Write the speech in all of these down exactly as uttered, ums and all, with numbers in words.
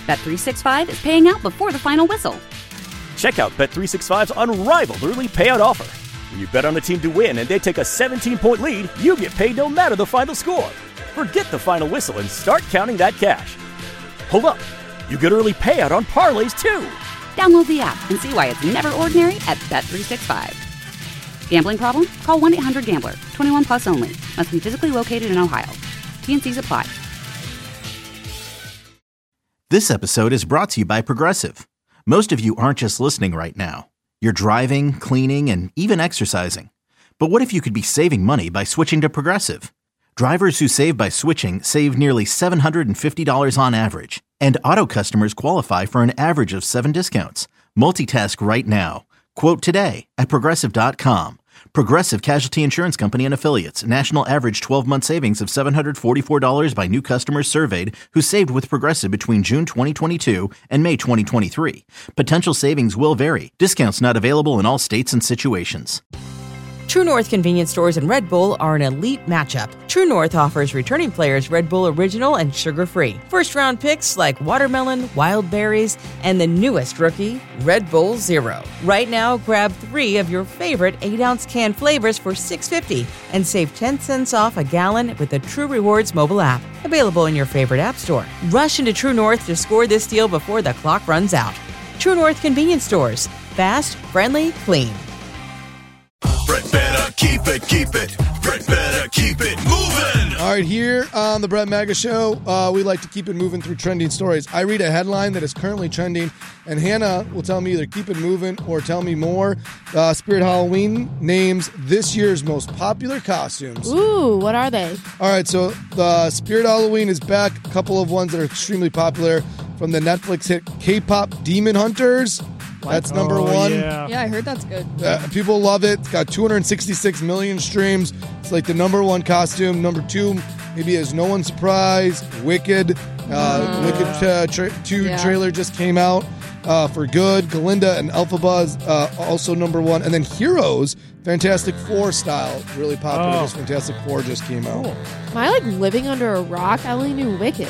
Bet three sixty-five is paying out before the final whistle. Check out Bet three sixty-five's unrivaled early payout offer. When you bet on a team to win and they take a seventeen-point lead, you get paid no matter the final score. Forget the final whistle and start counting that cash. Hold up. You get early payout on parlays, too. Download the app and see why it's never ordinary at Bet three sixty-five. Gambling problem? Call one eight hundred gambler. twenty-one plus only. Must be physically located in Ohio. T and C's apply. This episode is brought to you by Progressive. Most of you aren't just listening right now. You're driving, cleaning, and even exercising. But what if you could be saving money by switching to Progressive? Drivers who save by switching save nearly seven hundred fifty dollars on average. And auto customers qualify for an average of seven discounts. Multitask right now. Quote today at Progressive dot com. Progressive Casualty Insurance Company and Affiliates. National average twelve-month savings of seven hundred forty-four dollars by new customers surveyed who saved with Progressive between June twenty twenty-two and May twenty twenty-three. Potential savings will vary. Discounts not available in all states and situations. True North convenience stores and Red Bull are an elite matchup. True North offers returning players Red Bull Original and sugar-free. First-round picks like watermelon, wild berries, and the newest rookie, Red Bull Zero. Right now, grab three of your favorite eight-ounce can flavors for six dollars and fifty cents and save ten cents off a gallon with the True Rewards mobile app. Available in your favorite app store. Rush into True North to score this deal before the clock runs out. True North convenience stores. Fast, friendly, clean. Brett better keep it, keep it. Brett better keep it moving. All right, here on the Brett Maga Show, uh, we like to keep it moving through trending stories. I read a headline that is currently trending, and Hannah will tell me either keep it moving or tell me more. Uh, Spirit Halloween names this year's most popular costumes. Ooh, what are they? All right, so the Spirit Halloween is back. A couple of ones that are extremely popular from the Netflix hit K-pop Demon Hunters. That's number oh, one. Yeah. Yeah, I heard that's good. Uh, people love it. It's got two hundred sixty-six million streams. It's like the number one costume. Number two, maybe as no one's surprised, Wicked. Uh, Uh, Wicked uh, tra- two yeah. trailer just came out uh, for good. Galinda and Elphaba uh, also number one. And then Heroes, Fantastic Four style, really popular. Oh. Just Fantastic Four just came out. Am I like living under a rock? I only knew Wicked.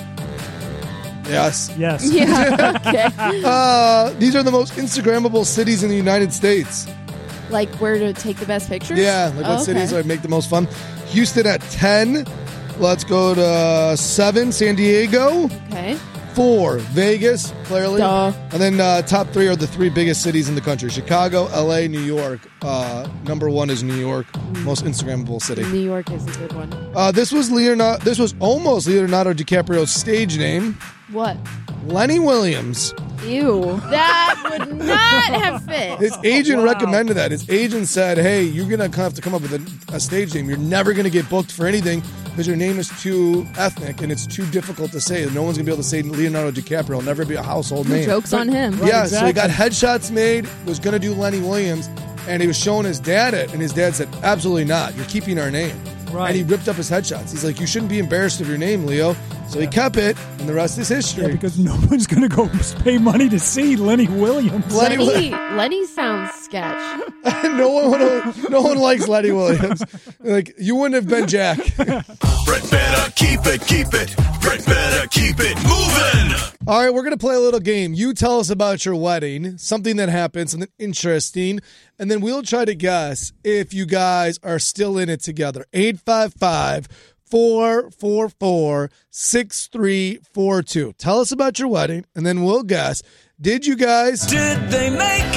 Yes. Yes. Yeah, okay. Uh, these are the most Instagrammable cities in the United States. Like where to take the best pictures? Yeah, like what Oh, okay. cities like make the most fun. Houston at ten. Let's go to seven, San Diego. Okay. Four, Vegas, clearly. Duh. And then uh, top three are the three biggest cities in the country. Chicago, L A, New York. Uh, number one is New York, most Instagrammable city. New York is a good one. Uh, this was Leonardo. This was almost Leonardo DiCaprio's stage name, What? Lenny Williams. Ew. That would not have fit. His agent Wow. recommended that. His agent said, hey, you're going to have to come up with a, a stage name. You're never going to get booked for anything because your name is too ethnic and it's too difficult to say. No one's going to be able to say Leonardo DiCaprio. It'll never be a household name. Joke's on him. Right, Yeah, so he got exactly. headshots made, was going to do Lenny Williams, and he was showing his dad it, and his dad said, absolutely not. You're keeping our name. Right. And he ripped up his headshots. He's like, you shouldn't be embarrassed of your name, Leo. So he kept it, and the rest is history. Yeah, because no one's going to go pay money to see Lenny Williams. Lenny Lenny, Lenny sounds sketch. no one wanna, no one likes Lenny Williams. Like, you wouldn't have been Jack. Brett better keep it, keep it. Brett better keep it moving. All right, we're going to play a little game. You tell us about your wedding, something that happened, something interesting, and then we'll try to guess if you guys are still in it together. eight five five, four four four, six three four two. Tell us about your wedding, and then we'll guess. Did you guys... Did they make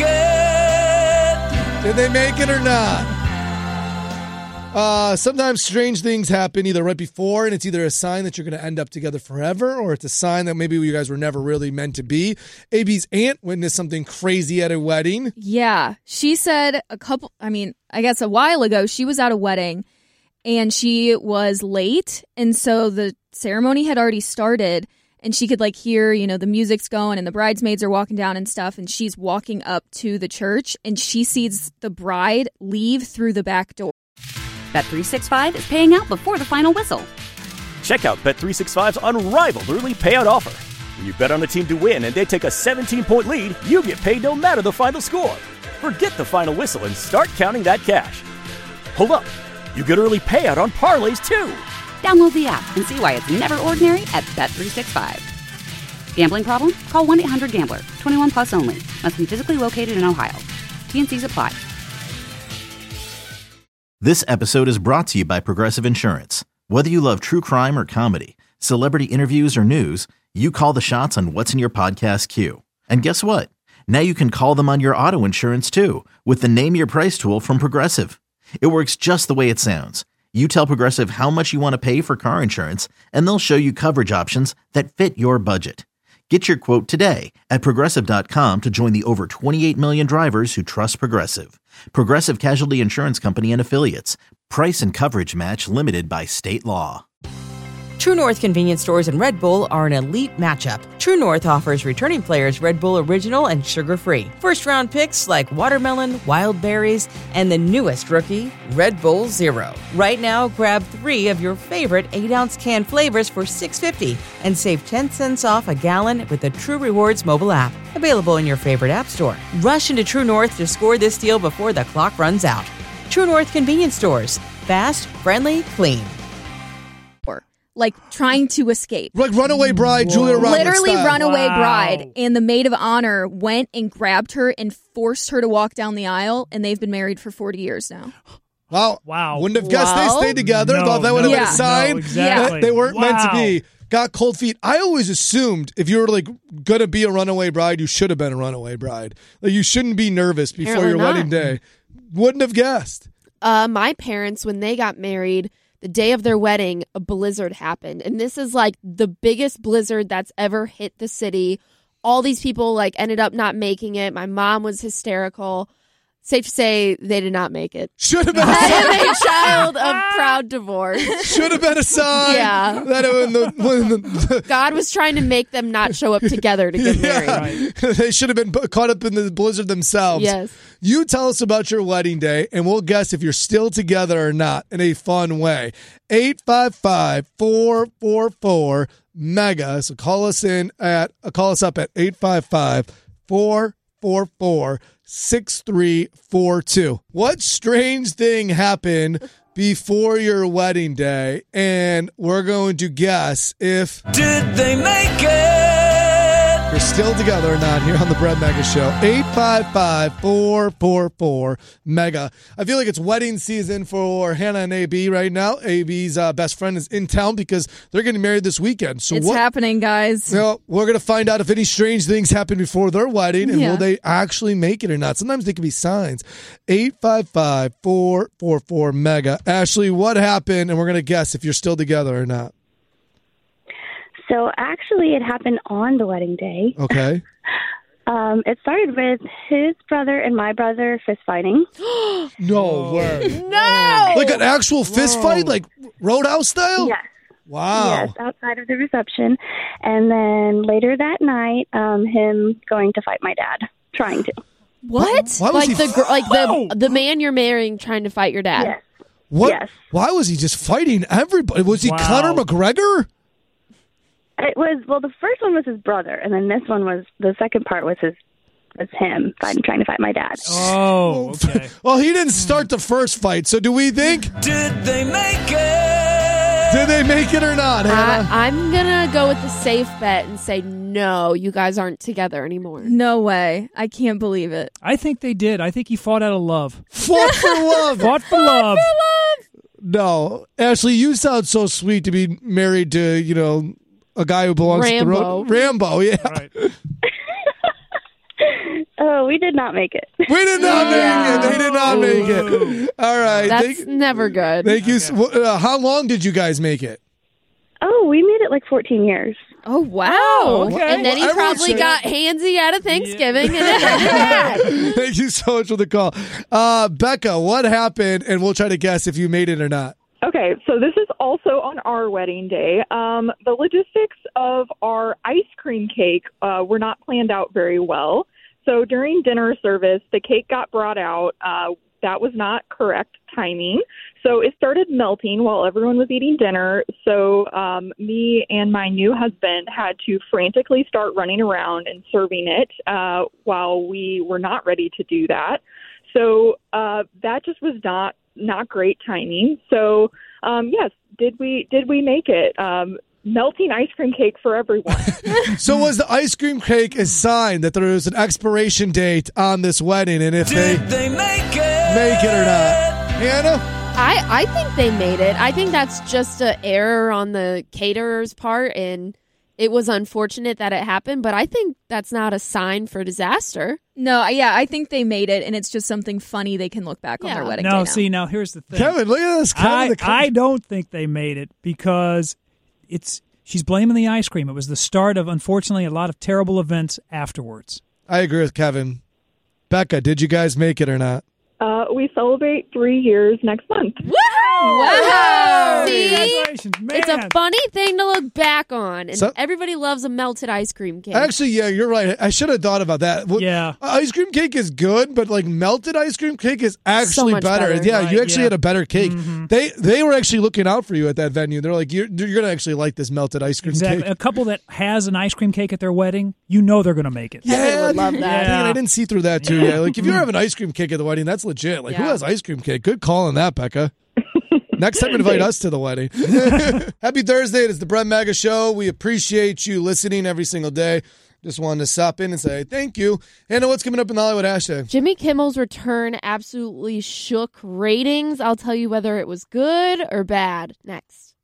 it? Did they make it or not? Uh, sometimes strange things happen either right before, and it's either a sign that you're going to end up together forever, or it's a sign that maybe you guys were never really meant to be. A B's aunt witnessed something crazy at a wedding. Yeah. She said a couple, I mean, I guess a while ago, she was at a wedding and she was late. And so the ceremony had already started and she could like hear, you know, the music's going and the bridesmaids are walking down and stuff. And she's walking up to the church and she sees the bride leave through the back door. Bet three sixty-five is paying out before the final whistle. Check out Bet three sixty-five's unrivaled early payout offer. When you bet on a team to win and they take a seventeen-point lead, you get paid no matter the final score. Forget the final whistle and start counting that cash. Hold up. You get early payout on parlays, too. Download the app and see why it's never ordinary at Bet three sixty-five. Gambling problem? Call one eight hundred gambler. twenty-one plus only. Must be physically located in Ohio. T N Cs apply. This episode is brought to you by Progressive Insurance. Whether you love true crime or comedy, celebrity interviews or news, you call the shots on what's in your podcast queue. And guess what? Now you can call them on your auto insurance too with the Name Your Price tool from Progressive. It works just the way it sounds. You tell Progressive how much you want to pay for car insurance, and they'll show you coverage options that fit your budget. Get your quote today at Progressive dot com to join the over twenty-eight million drivers who trust Progressive. Progressive Casualty Insurance Company and Affiliates. Price and coverage match limited by state law. True North convenience stores and Red Bull are an elite matchup. True North offers returning players Red Bull Original and sugar-free. First-round picks like watermelon, wild berries, and the newest rookie, Red Bull Zero. Right now, grab three of your favorite eight-ounce can flavors for six dollars and fifty cents and save ten cents off a gallon with the True Rewards mobile app. Available in your favorite app store. Rush into True North to score this deal before the clock runs out. True North convenience stores. Fast, friendly, clean. Like trying to escape. Like Runaway Bride, Julia Roberts Literally style. Runaway Wow. Bride. And the maid of honor went and grabbed her and forced her to walk down the aisle, and they've been married for forty years now. Wow. Wow. Wouldn't have guessed Well, they stayed together. No, Thought that would have no, been a yeah. sign no, exactly. that they weren't meant to Wow. be. Got cold feet. I always assumed if you were like gonna be a runaway bride, you should have been a runaway bride. Like you shouldn't be nervous before Apparently your not. wedding day. Wouldn't have guessed. Uh, my parents, when they got married, the day of their wedding, a blizzard happened. And this is like the biggest blizzard that's ever hit the city. All these people like ended up not making it. My mom was hysterical. Safe to say they did not make it. Should have been a I sign. am a child of proud divorce. Should have been a sign. Yeah. That when the, when the, God was trying to make them not show up together to get married. yeah. They should have been caught up in the blizzard themselves. Yes. You tell us about your wedding day, and we'll guess if you're still together or not in a fun way. eight five five, four four four, MEGA. So call us in at uh, call us up at eight five five, four four four, six three four two. What strange thing happened before your wedding day? And we're going to guess if Did they make it? you're still together or not here on the Brett Mega Show. eight five five, four four four, MEGA. I feel like it's wedding season for Hannah and A B right now. A B's uh, best friend is in town because they're getting married this weekend. So It's what? happening, guys. You know, we're going to find out if any strange things happen before their wedding and Yeah. will they actually make it or not. Sometimes they can be signs. eight five five, four four four, MEGA. Ashley, what happened? And we're going to guess if you're still together or not. So actually, it happened on the wedding day. Okay. Um, it started with his brother and my brother fist fighting. No way. No! Like an actual fist fight? Like Roadhouse style? Yes. Wow. Yes, outside of the reception. And then later that night, um, him going to fight my dad, trying to. What? Why was like he the f- gr- like the the man you're marrying trying to fight your dad. Yes. What? Yes. Why was he just fighting everybody? Was he Wow. Conor McGregor? It was, well, the first one was his brother, and then this one was, the second part was his, was him fighting, trying to fight my dad. Oh, okay. Well, he didn't start the first fight, so do we think? Did they make it? Did they make it or not, Hannah? I, I'm gonna go with the safe bet and say no, you guys aren't together anymore. No way. I can't believe it. I think they did. I think he fought out of love. Fought for love. Fought for love. No. Ashley, you sound so sweet to be married to, you know, a guy who belongs to the Rambo. road. Rambo, yeah. Right. Oh, we did not make it. We did not Yeah. make it. They did not make it. All right. That's Thank, never good. thank you. Uh, how long did you guys make it? Oh, we made it like fourteen years. Oh, wow. Oh, okay. And then he Well, everyone probably should- got handsy out of Thanksgiving and then ended that. Thank you so much for the call. Uh, Becca, what happened? And we'll try to guess if you made it or not. Okay, so this is also on our wedding day. Um, the logistics of our ice cream cake uh, were not planned out very well. So during dinner service, the cake got brought out. Uh, that was not correct timing. So it started melting while everyone was eating dinner. So um, me and my new husband had to frantically start running around and serving it uh, while we were not ready to do that. So uh, that just was not not great timing. So um, yes, did we did we make it? Um, melting ice cream cake for everyone. So was the ice cream cake a sign that there was an expiration date on this wedding, and if they, they make it? make it or not? Hannah? I, I think they made it. I think that's just an error on the caterer's part, and it was unfortunate that it happened, but I think that's not a sign for disaster. No, yeah, I think they made it, and it's just something funny they can look back on Yeah. their wedding day No, now. see, now here's the thing. Kevin, look at this. Kevin, I, the I don't think they made it because it's she's blaming the ice cream. It was the start of, unfortunately, a lot of terrible events afterwards. I agree with Kevin. Becca, did you guys make it or not? Uh, we celebrate three years next month. Wow! See? Congratulations, man. It's a funny thing to look back on, and So- everybody loves a melted ice cream cake. Actually, yeah, you're right. I should have thought about that. Well, Yeah. Ice cream cake is good, but like melted ice cream cake is actually much better. better. Yeah, Right, you actually yeah. had a better cake. Mhm. They they were actually looking out for you at that venue. They're like, you're, you're going to actually like this melted ice cream Exactly. cake. A couple that has an ice cream cake at their wedding, you know they're going to make it. I would love that. Dang it, Yeah. I didn't see through that too. Yeah, like if you're having ice cream cake at the wedding, that's legit. Like who Yeah. has ice cream cake? Good call on that, Becca. Next time, invite us to the wedding. Happy Thursday. It is the Brett Maga Show. We appreciate you listening every single day. Just wanted to stop in and say thank you. Hannah, what's coming up in the Hollywood hashtag? Jimmy Kimmel's return absolutely shook ratings. I'll tell you whether it was good or bad next.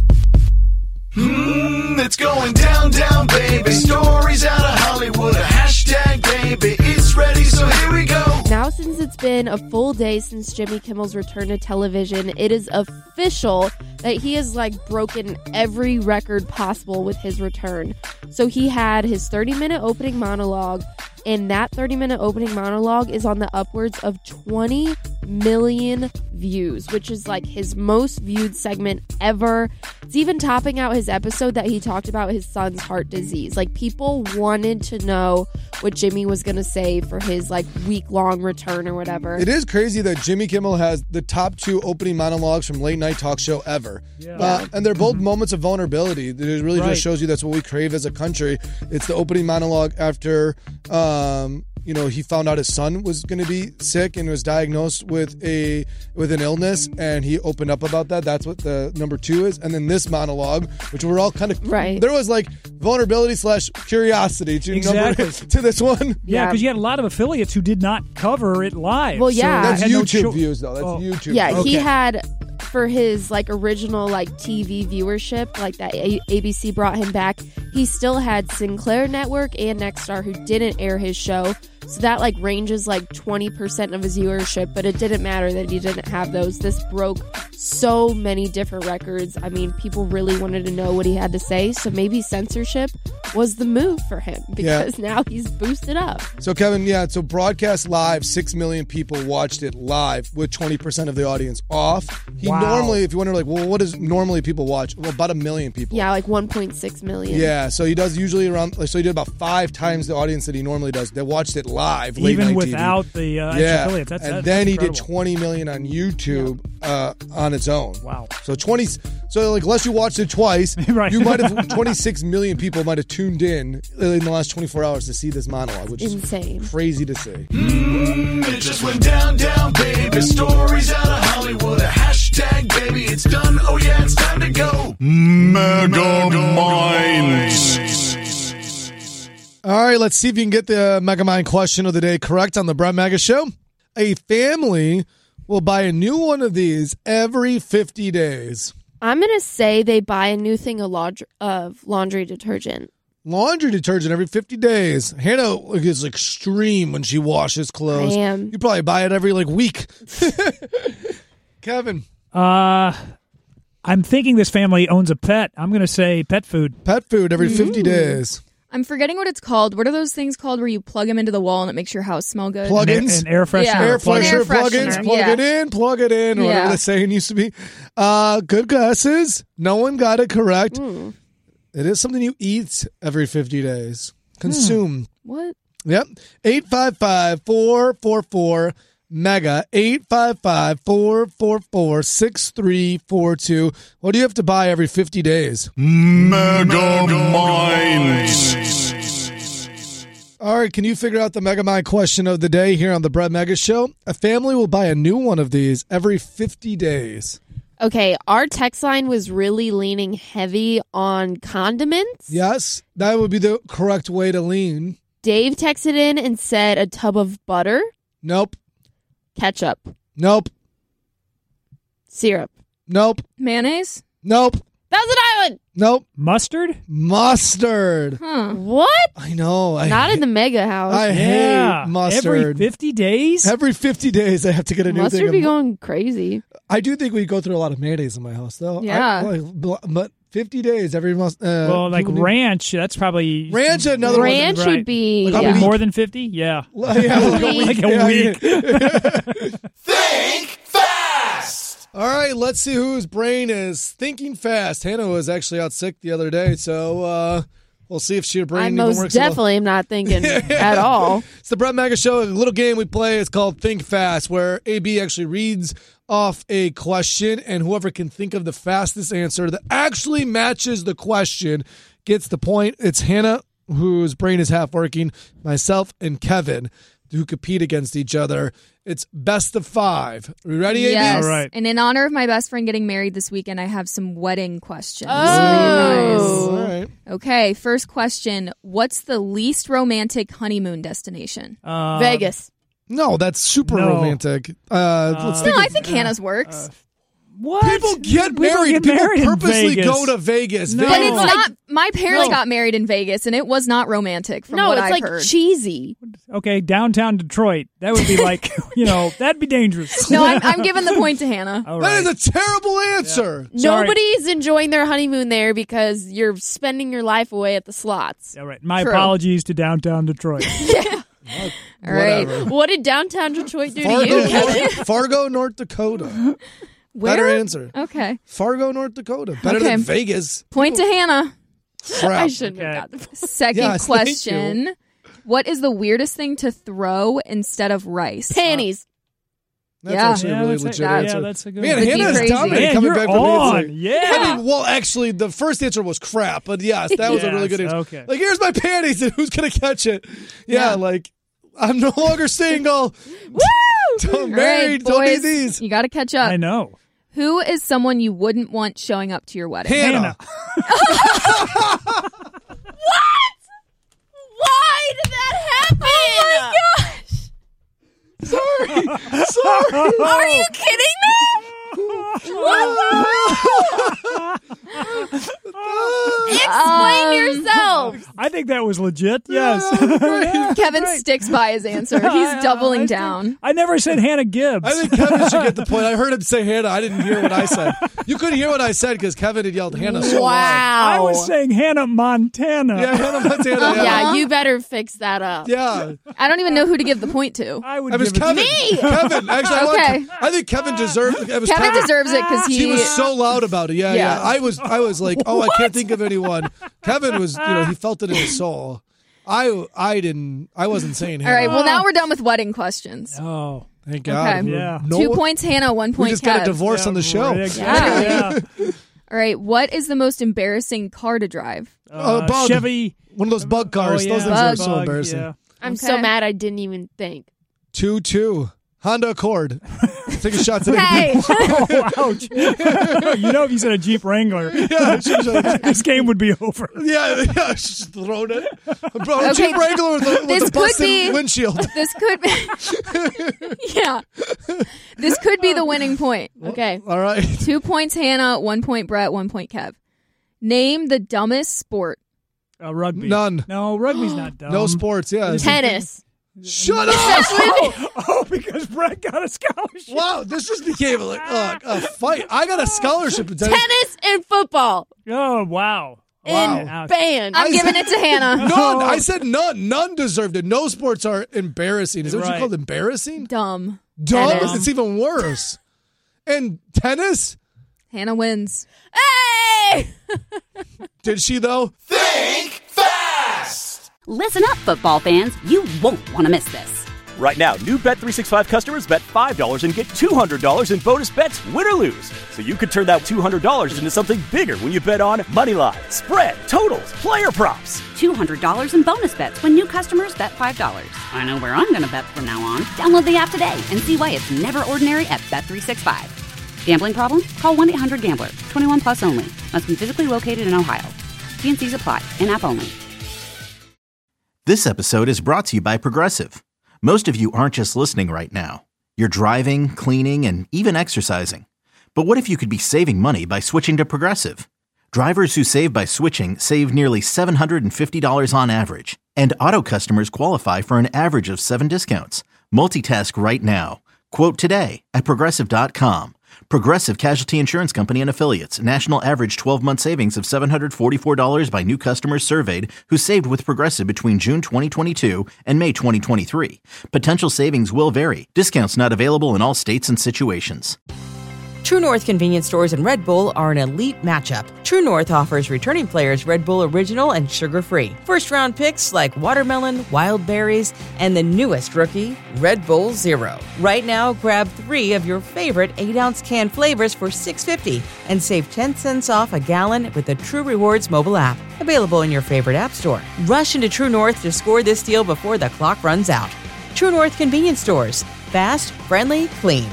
Mm, it's going down, down, baby. Stories out of Hollywood. A hashtag, baby. It's ready, so here we go. Now, since it's been a full day since Jimmy Kimmel's return to television, it is official that he has like broken every record possible with his return. So he had his thirty minute opening monologue, and that thirty minute opening monologue is on the upwards of twenty million views, which is like his most viewed segment ever. It's even topping out his episode that he talked about his son's heart disease. Like, people wanted to know what Jimmy was going to say for his like week long return or whatever. It is crazy that Jimmy Kimmel has the top two opening monologues from late night talk show ever. Yeah. Uh, and they're both moments of vulnerability. It really Right. just shows you that's what we crave as a country. It's the opening monologue after, um, you know, he found out his son was going to be sick and was diagnosed with a with an illness, and he opened up about that. That's what the number two is. And then this monologue, which we're all kind of Right. There was like vulnerability slash curiosity to number Exactly. to this one. Yeah, Yeah. because you had a lot of affiliates who did not cover it live. Well, yeah. So That's had no YouTube cho- views, though. That's Oh. YouTube. Yeah, views. he Okay. had for his like original like T V viewership, like that A- ABC brought him back. He still had Sinclair Network and Nexstar who didn't air his show. So that like ranges like twenty percent of his viewership, but it didn't matter that he didn't have those. This broke so many different records. I mean, people really wanted to know what he had to say, so maybe censorship was the move for him because now he's boosted up. So, Kevin, yeah, so broadcast live, six million people watched it live with twenty percent of the audience off. He Wow. normally, if you wonder, like, well, what does normally people watch? Well, about a million people. Yeah, like one point six million. Yeah, so he does usually around, like, so he did about five times the audience that he normally does. They watched it live, late Even night without T V. the uh, yeah, affiliates. That's, and that's then he incredible. did twenty million on YouTube uh, on its own. Wow. So twenty. So like, unless you watched it twice, Right. you might have twenty-six million people might have tuned in in the last twenty-four hours to see this monologue, which Insane. is crazy to see. Mm, it just went down, down, baby. Stories out of Hollywood. A hashtag, baby. It's done. Oh, yeah, it's time to go. Mega Minds. All right, let's see if you can get the Mega Mind question of the day correct on the Brett Maga Show. A family will buy a new one of these every fifty days. I'm going to say they buy a new thing of laundry, of laundry detergent. Laundry detergent every fifty days. Hannah is extreme when she washes clothes. I am. You probably buy it every like week. Kevin, Uh, I'm thinking this family owns a pet. I'm going to say pet food. pet food every fifty days. I'm forgetting what it's called. What are those things called where you plug them into the wall and it makes your house smell good? Plugins. An air freshener. Yeah. Air An freshener, air plugins, freshener, plug yeah. it in, plug it in, or whatever Yeah. the saying used to be. Uh, good guesses. No one got it correct. Mm. It is something you eat every fifty days. Consume. What? Yep. eight five five, four four four, MEGA. eight five five, four four four, six three four two. What do you have to buy every fifty days? Mega Minds. All right, can you figure out the Mega Mind question of the day here on the Brett Mega Show? A family will buy a new one of these every fifty days. Okay, our text line was really leaning heavy on condiments. Yes, that would be the correct way to lean. Dave texted in and said a tub of butter. Nope. Ketchup. Nope. Syrup. Nope. Mayonnaise? Nope. Thousand Island. Nope. Mustard? Mustard. Huh. What? I know. I Not in the mega house. I Yeah. hate mustard. Every fifty days? Every fifty days, I have to get a new Mustard thing. be of- going crazy. I do think we go through a lot of mayonnaise in my house, though. Yeah. I- like, but fifty days, every must. Uh, well, like people need- ranch, that's probably... Ranch, another Ranch Right. would be Like a yeah. week. More than fifty? Yeah. one. Yeah, like a Week. week. Like a Yeah, week. yeah. Think fast! All right, let's see whose brain is thinking fast. Hannah was actually out sick the other day, so uh, we'll see if she, her brain I even most works. a little- definitely am not thinking at all. It's the Brett Maga Show. A little game we play is called Think Fast, where A B actually reads off a question, and whoever can think of the fastest answer that actually matches the question gets the point. It's Hannah, whose brain is half working, myself, and Kevin, who compete against each other. It's best of five. Are we ready, A B? Yes. All right. And in honor of my best friend getting married this weekend, I have some wedding questions. Oh. All right. Okay, first question. What's the least romantic honeymoon destination? Uh, Vegas. No, that's super No. romantic. Uh, let's Uh, think No, of- I think Hannah's works. What? People get People married. get People married in purposely Vegas. go to Vegas. No. but Vegas- it's not. My parents No. got married in Vegas, and it was not romantic from No, what it's I've like heard. cheesy. Okay, downtown Detroit. That would be like, you know, that'd be dangerous. No, I'm, I'm giving the point to Hannah. All That right. is a terrible answer. Sorry. Nobody's enjoying their honeymoon there because you're spending your life away at the slots. All right. My True. apologies to downtown Detroit. All right. Whatever. What did downtown Detroit do to Fargo, you, Kevin? North, Fargo, North Dakota. Where? Better answer. Okay. Fargo, North Dakota. Better Okay. than Vegas. Point to Hannah. Crap. I shouldn't Okay. have got the Second Yes, thank question. What is the weirdest thing to throw instead of rice? panties. That's Yeah. actually Yeah, a really that's a- legit yeah, answer. that's a good Man, one. Would be Hannah's crazy. dominant Man, coming you're back from the on. answer. Yeah. I mean, well, actually, the first answer was crap, but yes, that was a really good Yes, answer. okay. Like, here's my panties, and who's going to catch it? Yeah, Yeah. like, I'm no longer single. Woo! Don't All married. right, Don't need boys, these. You got to catch up. I know. Who is someone you wouldn't want showing up to your wedding? Hannah. Why did that happen? Oh my gosh! Sorry. Sorry. Are you kidding me? Explain Um, yourself. I think that was legit. Yes. Kevin sticks by his answer. He's doubling down. I never said Hannah Gibbs. I think Kevin should get the point. I heard him say Hannah. I didn't hear what I said. You couldn't hear what I said because Kevin had yelled Hannah so loud. Wow. I was saying Hannah Montana. Yeah, Hannah Montana. Yeah, Yeah. you better fix that up. Yeah. I don't even know who to give the point to. I would It was give Kevin. it Kevin. Actually, I, Okay. want, I think Kevin deserved it. Was Kevin deserves it because he, He was so loud about it. Yeah, yeah. Yeah. I was I was like, oh, I can't think of anyone. Kevin was, you know, he felt it in his soul. I I didn't I wasn't saying All right. Hannah. Well, now we're done with wedding questions. Oh. Thank God. Okay. Yeah. No, Two points, Hannah. One we point, just got a Kev. divorce on the show. Yeah. Yeah. yeah. All right. What is the most embarrassing car to drive? Uh, bug. Chevy. One of those bug cars. Oh, yeah. Those things are Bug. so embarrassing. Yeah. I'm Okay. so mad I didn't even think. Two two. Honda Accord. Take a shot today. Hey. Oh, ouch. You know, if you said a Jeep Wrangler, Yeah, she's like- this game would be over. yeah, yeah, she's thrown it. Bro, Okay, Jeep Wrangler with a, this with a could busted be- windshield. This could be. Yeah. This could be the winning point. Okay. All right. Two points, Hannah. One point, Brett. One point, Kev. Name the dumbest sport. Uh, rugby. None. No, rugby's not dumb. No sports. Yeah. Tennis. Shut up! Oh, because Brett got a scholarship. Wow, this just became like uh, a fight. I got a scholarship in tennis. Tennis and football. Oh, wow. And Ouch. band. I'm giving it to Hannah. None. I said none. None deserved it. No sports are embarrassing. Is that what Right. you called embarrassing? Dumb. Dumb? Tennis. It's even worse. And tennis? Hannah wins. Hey! Did she though? Think fast! Listen up, football fans. You won't want to miss this. Right now, new Bet three sixty-five customers bet five dollars and get two hundred dollars in bonus bets, win or lose. So you could turn that two hundred dollars into something bigger when you bet on money line, spread, totals, player props. two hundred dollars in bonus bets when new customers bet five dollars. I know where I'm going to bet from now on. Download the app today and see why it's never ordinary at Bet three sixty-five. Gambling problem? Call one eight hundred gambler. twenty-one plus only. Must be physically located in Ohio. T N Cs apply. In-app only. This episode is brought to you by Progressive. Most of you aren't just listening right now. You're driving, cleaning, and even exercising. But what if you could be saving money by switching to Progressive? Drivers who save by switching save nearly seven hundred fifty dollars on average. And auto customers qualify for an average of seven discounts. Multitask right now. Quote today at Progressive dot com. Progressive Casualty Insurance Company and Affiliates. National average twelve-month savings of seven hundred forty-four dollars by new customers surveyed who saved with Progressive between June twenty twenty-two and May twenty twenty-three. Potential savings will vary. Discounts not available in all states and situations. True North convenience stores and Red Bull are an elite matchup. True North offers returning players Red Bull Original and sugar-free. First-round picks like watermelon, wild berries, and the newest rookie, Red Bull Zero. Right now, grab three of your favorite eight-ounce can flavors for six dollars and fifty cents and save ten cents off a gallon with the True Rewards mobile app. Available in your favorite app store. Rush into True North to score this deal before the clock runs out. True North convenience stores. Fast, friendly, clean.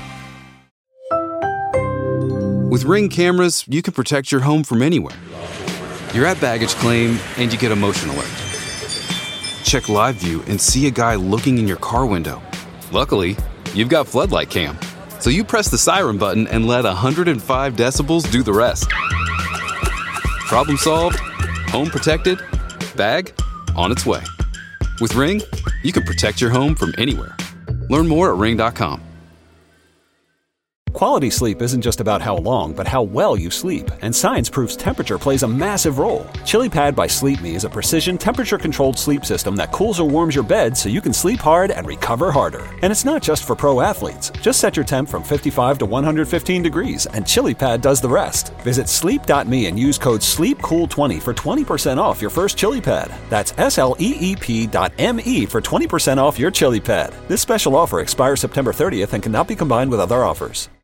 With Ring cameras, you can protect your home from anywhere. You're at baggage claim, and you get a motion alert. Check live view and see a guy looking in your car window. Luckily, you've got Floodlight Cam, so you press the siren button and let one hundred five decibels do the rest. Problem solved, home protected, bag on its way. With Ring, you can protect your home from anywhere. Learn more at ring dot com. Quality sleep isn't just about how long, but how well you sleep. And science proves temperature plays a massive role. ChiliPad by Sleep Me is a precision temperature-controlled sleep system that cools or warms your bed so you can sleep hard and recover harder. And it's not just for pro athletes. Just set your temp from fifty-five to one hundred fifteen degrees, and ChiliPad does the rest. Visit sleep dot me and use code sleep cool twenty for twenty percent off your first ChiliPad. That's S L E E P dot M E for twenty percent off your ChiliPad. This special offer expires September thirtieth and cannot be combined with other offers.